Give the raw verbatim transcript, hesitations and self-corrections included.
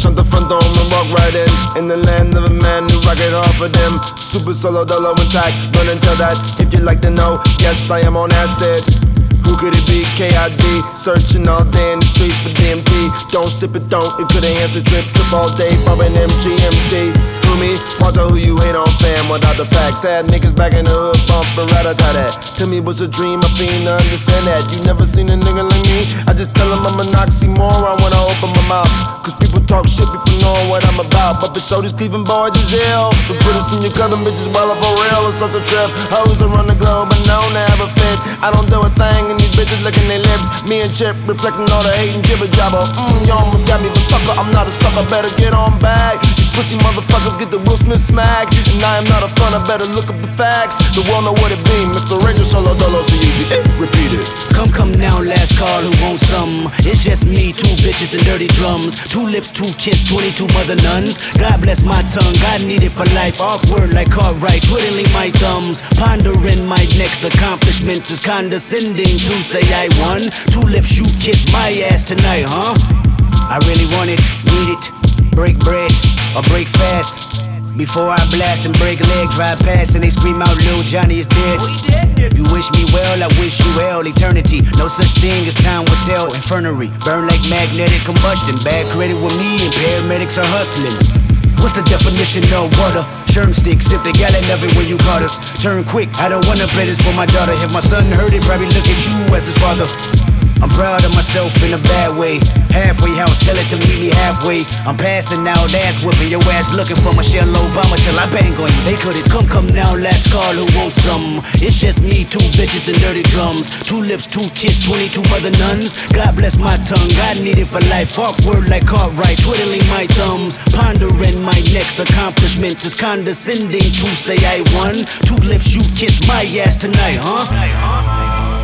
out the front door and walk right in. In the land of a man who rock it hard for them. Super solo dolo intact, run and tell that if you'd like to know. Yes, I am on acid. Who could it be? K I D. Searching all day in the streets for D M T. Don't sip it, don't. It could've answered trip. Trip all day, bumping M G M T. Who me? Watch out who you hate on, fam, without the facts. Sad niggas back in the hood, bumping rat-a-tat-tat. Tell me what's a dream, I fiend to understand that. You never seen a nigga like me? I just tell him I'm an oxymoron when I open my mouth. Cause people talk shit before knowing what I'm about. But for show these Cleveland boys is ill. But put us in your clubbing bitches while I'm for real. It's such a trip. Hoes around the globe, but known to have a fit. I don't do a thing, and these bitches licking their lips. Me and Chip reflecting all the hate and jibber jabber. Mmm, you almost got me, but sucker, I'm not a sucker. Better get on back. You pussy motherfuckers get the Will Smith smack. And I am not a front, I better look up the facts. The world know what it be, Mister Ranger Solo Dolo, so you get it, repeat it. Come, come now, last call, who wants some? It's just me, two bitches and dirty drums. Two lips, two kiss, twenty-two mother nuns. God bless my tongue, God need it for life. Awkward like Cartwright, twiddling my thumbs. Pondering my next accomplishments is condescending to say I won. Two lips, you kiss my ass tonight, huh? I really want it, need it. Break bread or break fast. Before I blast and break a leg, drive past and they scream out, Lil Johnny is dead. You wish me well, I wish you well. Eternity, no such thing as time will tell. Infernary, burn like magnetic combustion. Bad credit with me and paramedics are hustling. What's the definition of water? Sherm stick, sip the gallon of it when you caught us. Turn quick, I don't wanna play this for my daughter. If my son heard it, probably look at you as his father. I'm proud of myself in a bad way. Halfway house, tell it to meet me halfway. I'm passing out, ass whipping your ass, looking for Michelle Obama till I bang on you. They could've come, come now, last call, who wants some? It's just me, two bitches and dirty drums. Two lips, two kiss, twenty-two mother nuns. God bless my tongue, God need it for life. Awkward like Cartwright, twiddling my thumbs. Pondering my next accomplishments is condescending to say I won. Two lips, you kiss my ass tonight, huh?